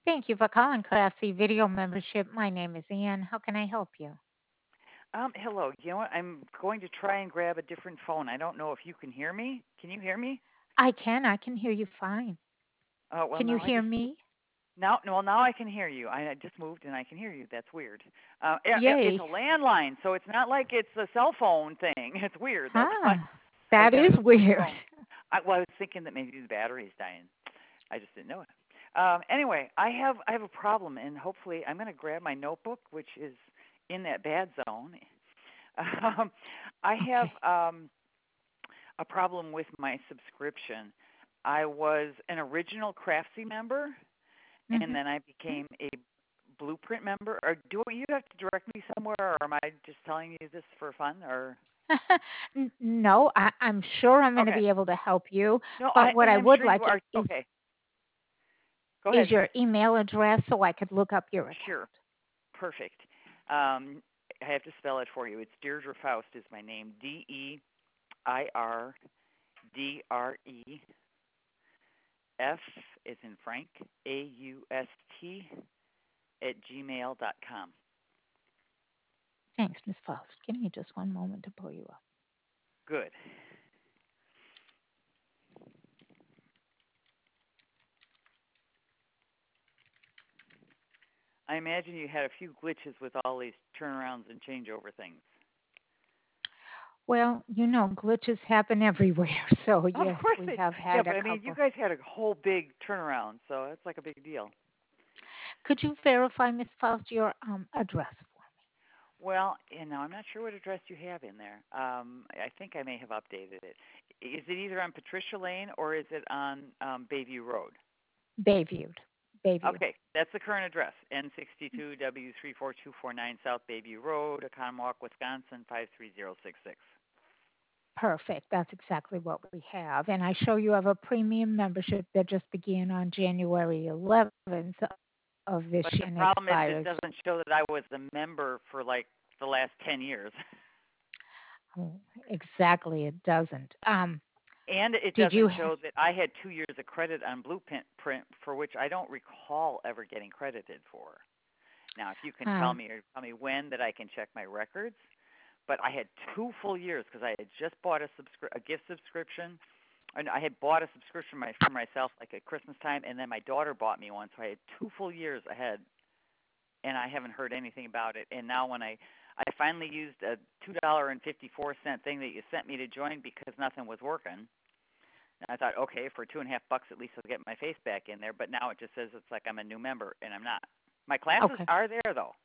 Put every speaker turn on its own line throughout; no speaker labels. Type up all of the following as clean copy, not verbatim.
Thank you for calling Classy Video Membership. My name is Ann. How can I help you?
Hello. You know what? I'm going to try and grab a different phone. I don't know if you can hear me. Can you hear me?
I can hear you fine.
Oh, well,
Can you
now I
hear
just
me?
now no, well, now I can hear you. I just moved and I can hear you. That's weird. It's a
Yay.
landline, so it's not like it's a cell phone thing. It's weird. That's why
Huh.
I was
That
going to
is
go switch
weird.
phones. Well, I was thinking that maybe the battery's dying. I just didn't know it. Anyway, I have a problem, and hopefully I'm going to grab my notebook, which is in that bad zone. Um, I have
Okay.
a problem with my subscription. I was an original Craftsy member, and
Hmm.
then I became a Blueprint member. Or do you have to direct me somewhere, or am I just telling you this for fun? Or
No, I'm sure I'm going to
okay,
be able to help you.
no,
But what
and
I
I'm
would
sure you
like
are.
is
Okay, go
is
ahead.
your email address so I could look up your
Sure,
account.
perfect. I have to spell it for you. It's Deirdre Faust is my name. DeirdreF is in Frank, AUST @gmail.com.
Thanks, Miss Faust. Give me just one moment to pull you up.
Good. I imagine you had a few glitches with all these turnarounds and changeover things.
Well, glitches happen everywhere. So,
Of
yes,
course
we
they.
have
Yeah,
had
but
a
I mean, you
couple.
guys had a whole big turnaround, so it's like a big deal.
Could you verify, Miss Faust, your address for me?
Well, I'm not sure what address you have in there. I think I may have updated it. Is it either on Patricia Lane or is it on Bayview Road?
Bayviewed. Bayviewed.
Okay, that's the current address. N62W34249 South Bayview Road, Oconomowoc, Wisconsin 53066.
Perfect. That's exactly what we have. And I show you have a premium membership that just began on January 11th of this
But
year
the
and
problem is it
expires.
doesn't show that I was a member for like the last 10 years.
Oh, exactly, it doesn't.
And it
Did you?
doesn't show that I had 2 years of credit on Blueprint for which I don't recall ever getting credited for. Now, if you can tell
Um,
me or tell me when that I can check my records, but I had 2 full years because I had just bought a gift subscription, and I had bought a subscription for myself like at Christmas time, and then my daughter bought me one, so I had 2 full years ahead, and I haven't heard anything about it. And now when I finally used a $2.54 thing that you sent me to join because nothing was working. And I thought, okay, for $2.50 at least I'll get my face back in there. But now it just says it's like I'm a new member, and I'm not. My classes
okay.
are there though.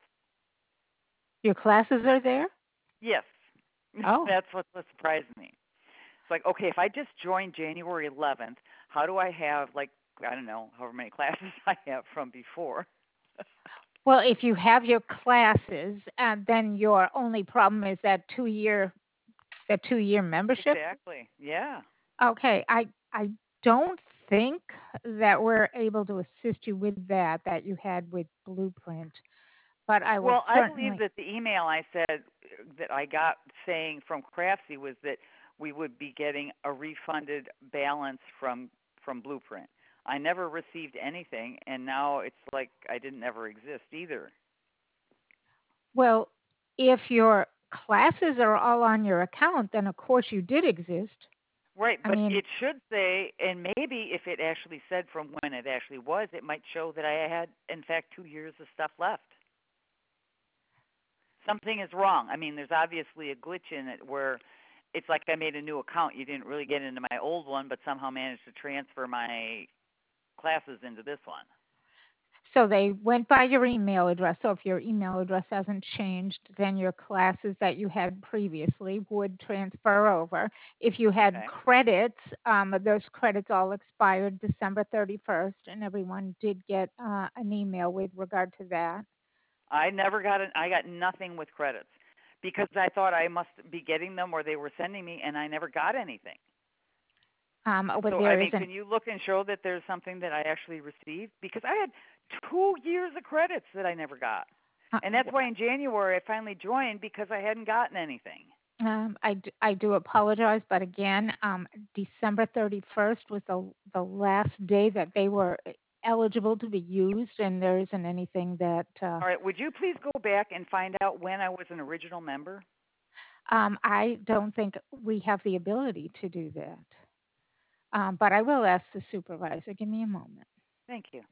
Your classes are there?
Yes,
Oh,
that's what surprised me. It's like, okay, if I just joined January 11th, how do I have like I don't know however many classes I have from before?
well, if you have your classes, then your only problem is that 2-year membership.
Exactly. Yeah.
Okay, I don't think that we're able to assist you with that you had with Blueprint, but I will
Well, I believe
certainly.
that the email I said that I got saying from Craftsy was that we would be getting a refunded balance from Blueprint. I never received anything, and now it's like I didn't ever exist either.
Well, if your classes are all on your account, then of course you did exist.
Right,
I
but
mean,
it should say, and maybe if it actually said from when it actually was, it might show that I had, in fact, 2 years of stuff left. Something is wrong. I mean, there's obviously a glitch in it where it's like I made a new account. You didn't really get into my old one, but somehow managed to transfer my classes into this one.
so they went by your email address. So if your email address hasn't changed, then your classes that you had previously would transfer over. If you had
Okay.
credits, those credits all expired December 31st, and everyone did get an email with regard to that.
I never got it. I got nothing with credits because I thought I must be getting them or they were sending me, and I never got anything.
But
So, I
there
mean,
isn't.
can you look and show that there's something that I actually received? Because I had 2 years of credits that I never got.
Uh,
And that's why in January I finally joined because I hadn't gotten anything.
I do apologize, but again, December 31st was the last day that they were. eligible to be used, and there isn't anything that
All right. Would you please go back and find out when I was an original member?
I don't think we have the ability to do that. But I will ask the supervisor. Give me a moment.
Thank you.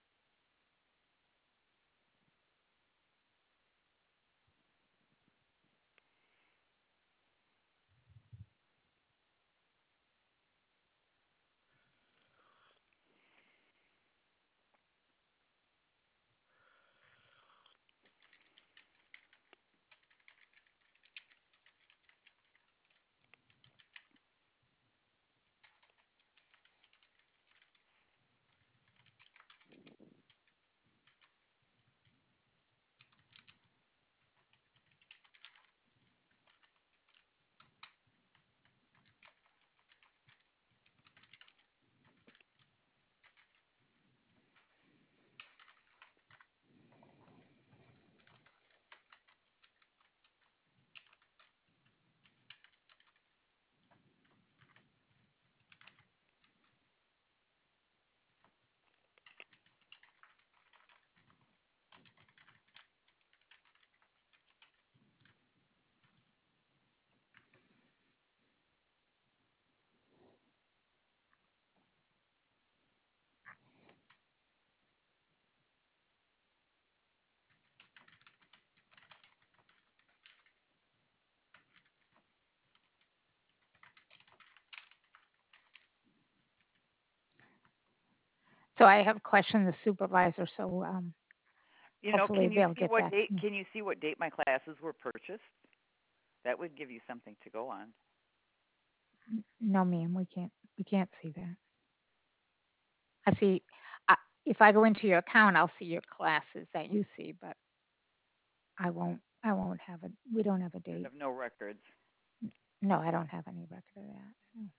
So I have questioned the supervisor, so hopefully
Can you
they'll
see
get
what
back
date?
to me.
Can you see what date my classes were purchased? That would give you something to go on.
No, ma'am, we can't see that. I see. I, if I go into your account, I'll see your classes that you see, but I won't have a. We don't have a
You
date.
have no records.
No, I don't have any record of that. No.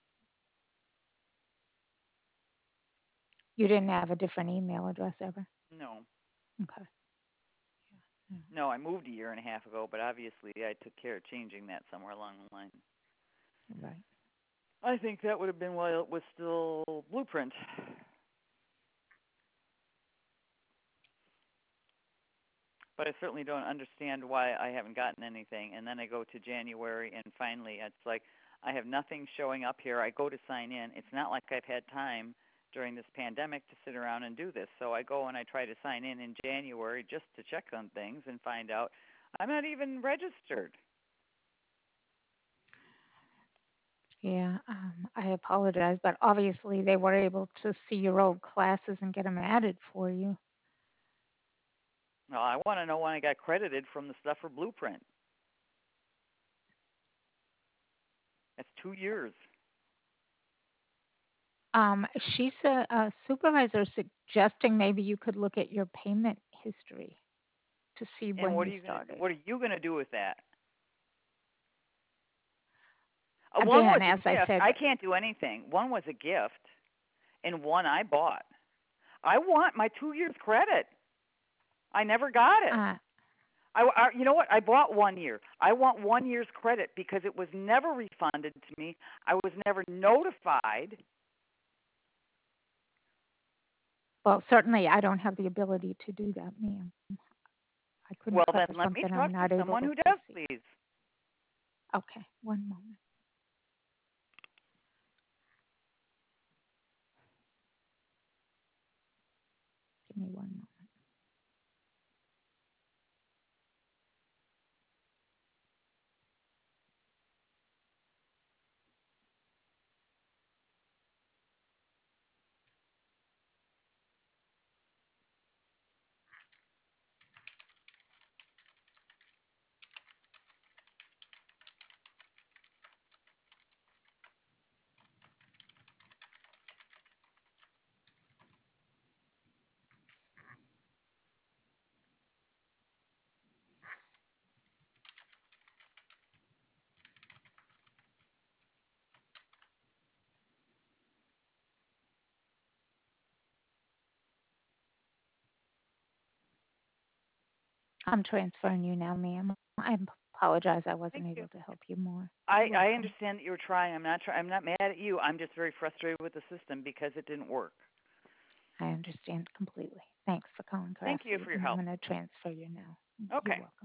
You didn't have a different email address ever.
No.
Okay. Yeah.
No, I moved a year and a half ago, but obviously I took care of changing that somewhere along the line.
Right.
I think that would have been while it was still Blueprint. But I certainly don't understand why I haven't gotten anything. And then I go to January, and finally, it's like I have nothing showing up here. I go to sign in. It's not like I've had time during this pandemic to sit around and do this. So I go and I try to sign in January just to check on things and find out I'm not even registered.
Yeah. I apologize, but obviously they were able to see your old classes and get them added for you.
Well, I want to know when I got credited from the stuff for Blueprint. That's 2 years.
Um, she's a supervisor suggesting maybe you could look at your payment history to see
And
when you started.
what are you gonna do with that? One
Again,
was a
as I
gift.
said,
I can't do anything. One was a gift, and one I bought. I want my 2 years credit. I never got it.
uh,
You know what? I bought 1 year. I want 1 year's credit because it was never refunded to me. I was never notified.
well, certainly I don't have the ability to do that, ma'am. I couldn't
Well, then
cover
let me
something I'm
talk to
not able
someone
to
who does,
see.
please.
Okay, one moment. Give me one moment. I'm transferring you now, ma'am. I apologize I
Thank
wasn't
you.
able to help you more. You're
I
welcome.
understand that you were trying. I'm not. I'm not mad at you. I'm just very frustrated with the system because it didn't work.
I understand completely. Thanks for calling
Thank you
Grassley,
for your
and I'm
help.
going to transfer you now. You're
Okay.
welcome.